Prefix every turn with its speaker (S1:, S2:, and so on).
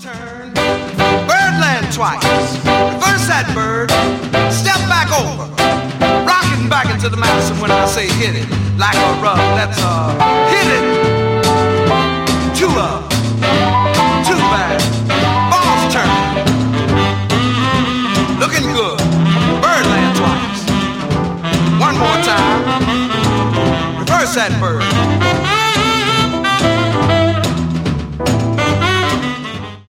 S1: turn, birdland twice. Reverse that bird, step back over, rocking back into the Madison when I say hit it, like a rub. Let's hit it. Two up, two back, balls turn, looking good. Birdland twice. One more time. Reverse that bird.